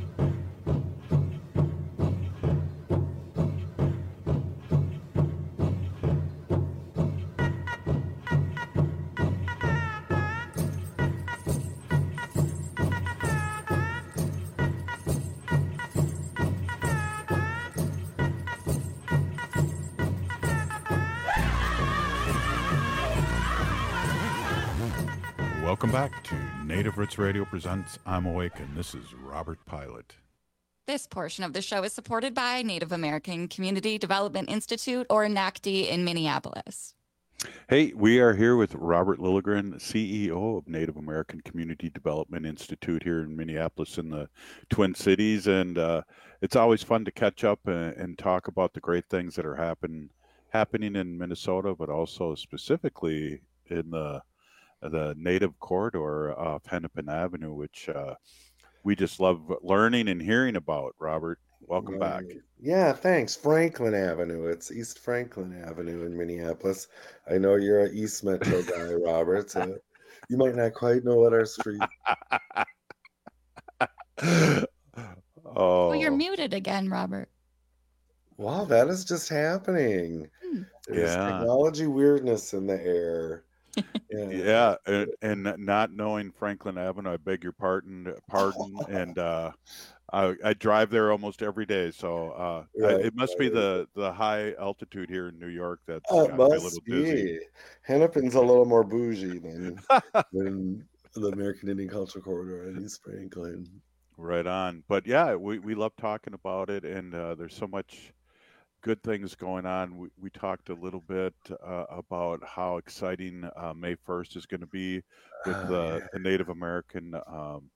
Welcome back to Native Roots Radio presents I'm Awake, and this is Robert Pilot. This portion of the show is supported by Native American Community Development Institute, or N A C D, in Minneapolis. Hey, we are here with Robert Lilligren, C E O of Native American Community Development Institute here in Minneapolis in the Twin Cities, and uh, it's always fun to catch up and, and talk about the great things that are happen, happening in Minnesota, but also specifically in the the Native corridor of Hennepin Avenue, which uh, we just love learning and hearing about. Robert, welcome Right. back. Yeah, thanks. Franklin Avenue. It's East Franklin Avenue in Minneapolis. I know you're an East Metro guy, Robert. So you might not quite know what our street. Oh, Oh, you're muted again, Robert. Wow, that is just happening. Hmm. There's yeah. technology weirdness in the air. Yeah. Yeah, and, and not knowing Franklin Avenue, I beg your pardon, pardon, and uh, I, I drive there almost every day, so uh, I, Right, it must be right. the the high altitude here in New York that's Oh, it got me a must little dizzy. be. Hennepin's a little more bougie than than the American Indian Cultural Corridor in East Franklin. Right on, but yeah, we we love talking about it, and uh, there's so much good things going on. We, we talked a little bit uh, about how exciting uh, May first is going to be with Oh, the, yeah. the Native American um,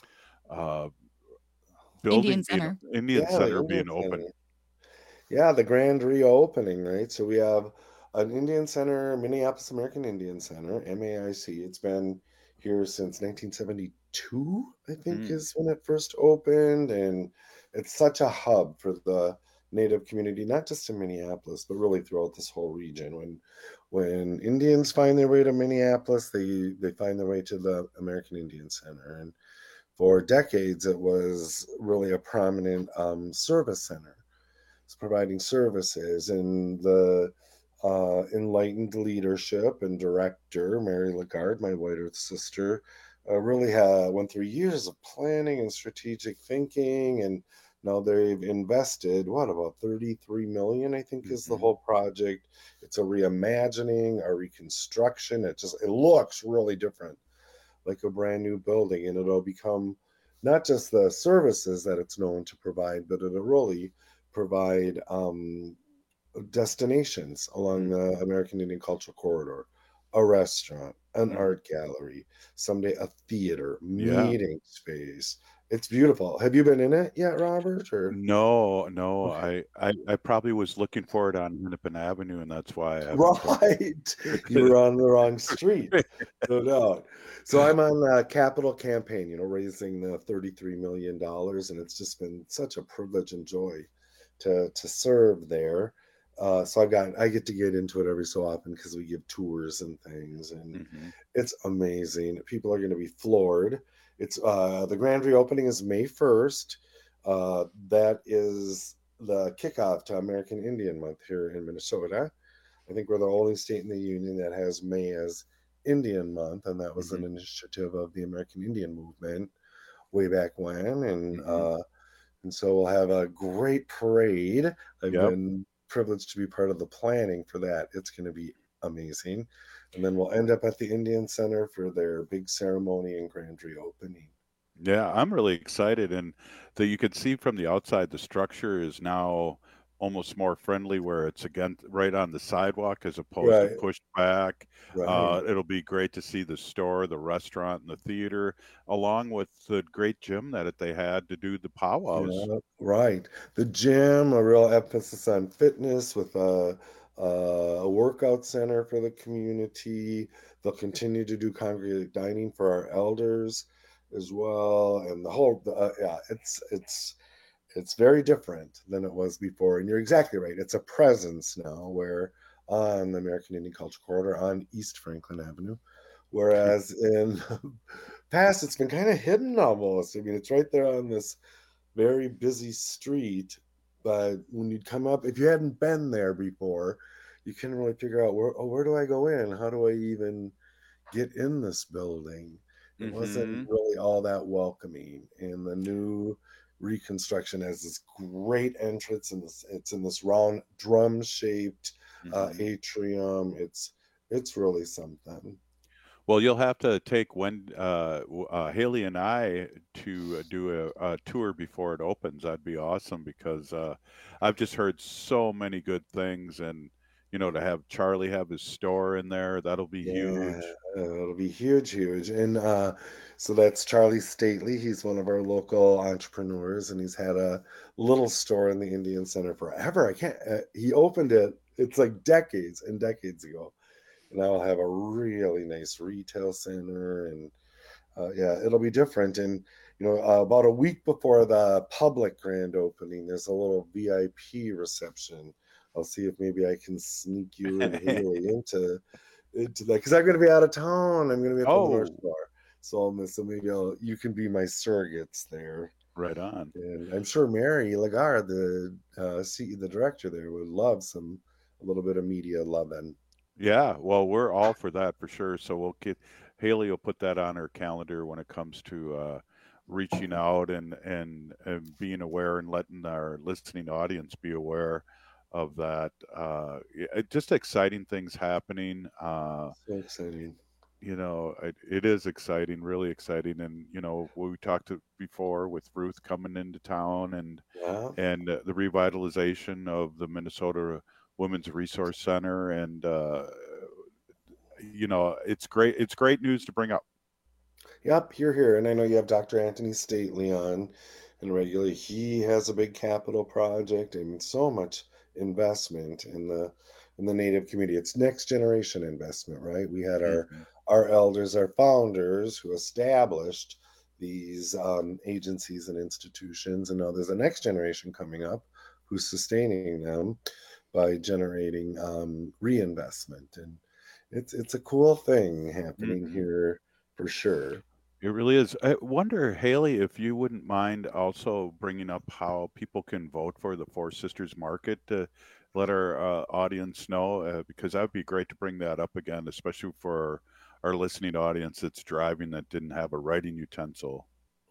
uh, building Indian being, Center. Indian Yeah, the Center being Indian open. Center. Yeah, the grand reopening, right? So we have an Indian Center, Minneapolis American Indian Center, M A I C. It's been here since nineteen seventy-two, I think, Mm. is when it first opened. And it's such a hub for the Native community, not just in Minneapolis, but really throughout this whole region. When when Indians find their way to Minneapolis, they they find their way to the American Indian Center. And for decades, it was really a prominent um, service center. It's providing services, and the uh, enlightened leadership and director, Mary Lagarde, my White Earth sister, uh, really ha- went through years of planning and strategic thinking, and now they've invested, what, about thirty-three million, I think, is the Mhm. whole project. It's a reimagining, a reconstruction. It just, it looks really different, like a brand new building, and it'll become not just the services that it's known to provide, but it'll really provide um, destinations along the American Indian Cultural Corridor, a restaurant, an Mhm. art gallery, someday a theater, Yeah. meeting space. It's beautiful. Have you been in it yet, Robert? Or No, no, okay. I, I I probably was looking for it on Hennepin Avenue, and that's why I haven't been. Right. You were on the wrong street. No doubt. So I'm on the capital campaign, you know, raising the thirty-three million dollars, and it's just been such a privilege and joy to to serve there. Uh, so I've got I get to get into it every so often because we give tours and things, and hmm it's amazing. People are going to be floored. It's uh, the grand reopening is May first. Uh, that is the kickoff to American Indian Month here in Minnesota. I think we're the only state in the union that has May as Indian Month, and that was hmm an initiative of the American Indian movement way back when. And hmm uh, and so we'll have a great parade. I've Yep. been privileged to be part of the planning for that. It's going to be amazing. And then we'll end up at the Indian Center for their big ceremony and grand reopening. Yeah, I'm really excited, and that you can see from the outside the structure is now almost more friendly, where it's again right on the sidewalk as opposed to Right, pushed back. right. Uh, it'll be great to see the store, the restaurant, and the theater, along with the great gym that it- they had to do the powwows. Yeah, right. The gym, a real emphasis on fitness with a, uh, a workout center for the community. They'll continue to do congregate dining for our elders as well, and the whole uh, yeah, it's it's it's very different than it was before. And you're exactly right. It's a presence now where on the American Indian Culture Corridor on East Franklin Avenue, whereas in past it's been kind of hidden almost. I mean, it's right there on this very busy street, but when you'd come up, if you hadn't been there before, you couldn't really figure out where, oh, where do I go in? How do I even get in this building? It mm-hmm. wasn't really all that welcoming. And the new reconstruction has this great entrance, and it's in this round drum-shaped mm-hmm. uh, atrium. It's it's really something. Well, you'll have to take when uh, uh, Haley and I to uh, do a, a tour before it opens. That'd be awesome, because uh, I've just heard so many good things, and you know, to have Charlie have his store in there, that'll be yeah, huge. It'll be huge, huge. And uh, so that's Charlie Stately. He's one of our local entrepreneurs, and he's had a little store in the Indian Center forever. I can't. Uh, he opened it. It's like decades and decades ago. Now I'll have a really nice retail center, and uh, yeah, it'll be different. And you know, uh, about a week before the public grand opening, there's a little V I P reception. I'll see if maybe I can sneak you and Haley into into that, because I'm going to be out of town. I'm going to be at oh. the North Shore, so so maybe I'll, you can be my surrogates there. Right on. And I'm sure Mary Lagarde, the uh, C E O, the director there, would love some a little bit of media loving. Yeah, well, we're all for that for sure. So we'll get Haley will put that on her calendar when it comes to uh, reaching out and, and and being aware and letting our listening audience be aware of that. Uh, it, just exciting things happening. Uh, so exciting. You know, it, it is exciting, really exciting. And, you know, we talked to before with Ruth coming into town, and yeah. and uh, the revitalization of the Minnesota Women's Resource Center, and uh, you know, it's great. It's great news to bring up. Yep, you're here, and I know you have Doctor Anthony Stately on, and regularly he has a big capital project. I mean, so much investment in the in the Native community. It's next generation investment, right? We had our mm-hmm. our elders, our founders, who established these um, agencies and institutions, and now there's a next generation coming up who's sustaining them by generating um, reinvestment. And it's it's a cool thing happening mm-hmm. here for sure. It really is. I wonder, Haley, if you wouldn't mind also bringing up how people can vote for the Four Sisters Market to let our uh, audience know, uh, because that would be great to bring that up again, especially for our listening audience that's driving that didn't have a writing utensil.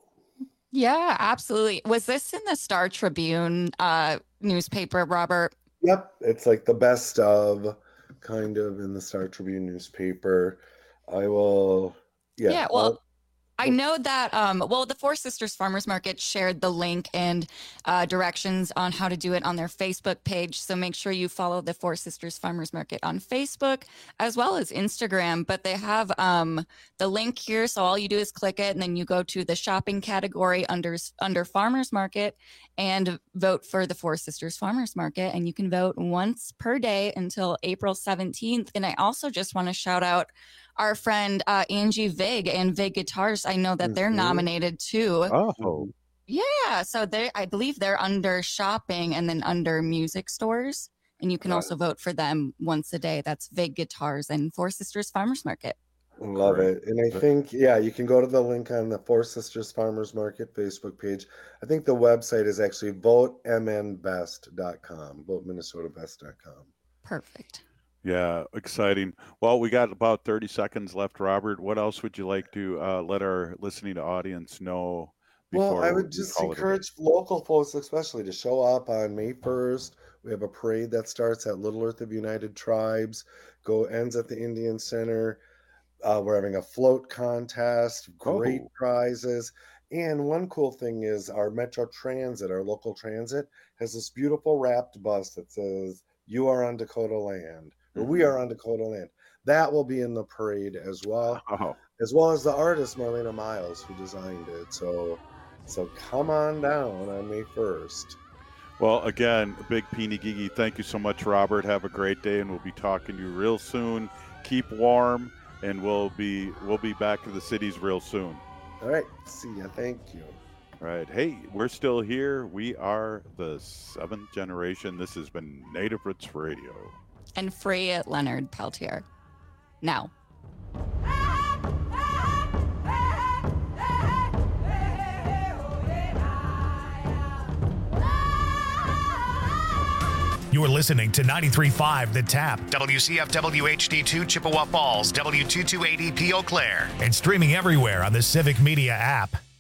Yeah, absolutely. Was this in the Star Tribune uh, newspaper, Robert? Yep, it's like the best of, kind of, in the Star Tribune newspaper. I will, yeah. Yeah, well, I'll, I know that, um, well, the Four Sisters Farmers Market shared the link and uh, directions on how to do it on their Facebook page. So make sure you follow the Four Sisters Farmers Market on Facebook as well as Instagram. But they have um, the link here. So all you do is click it, and then you go to the shopping category under, under Farmers Market and vote for the Four Sisters Farmers Market. And you can vote once per day until April seventeenth. And I also just want to shout out our friend uh, Angie Vig and Vig Guitars. I know that they're mm-hmm. nominated too. Oh, yeah. So they, I believe they're under shopping and then under music stores, and you can Got also it. vote for them once a day. That's Vig Guitars and Four Sisters Farmers Market. Love it. And I think, yeah, you can go to the link on the Four Sisters Farmers Market Facebook page. I think the website is actually vote m n best dot com, vote minnesota best dot com. Perfect. Yeah, exciting. Well, we got about thirty seconds left, Robert. What else would you like to uh, let our listening audience know? Well, I would just encourage local folks, especially, to show up on May first. We have a parade that starts at Little Earth of United Tribes, go ends at the Indian Center. Uh, we're having a float contest, great Oh. prizes. And one cool thing is our Metro Transit, our local transit, has this beautiful wrapped bus that says, "You are on Dakota land," or "We are on Dakota land." That will be in the parade as well, Oh. as well as the artist Marlena Miles, who designed it. So, so come on down on May first. Well, again, Big Peeny Gigi, thank you so much, Robert. Have a great day, and we'll be talking to you real soon. Keep warm, and we'll be we'll be back to the cities real soon. All right. See ya. Thank you. All right. Hey, we're still here. We are the seventh generation. This has been Native Roots Radio. And free at Leonard Peltier. Now. You're listening to ninety-three point five The Tap, W C F W H D two Chippewa Falls, W two two eighty P Eau Claire, and streaming everywhere on the Civic Media app.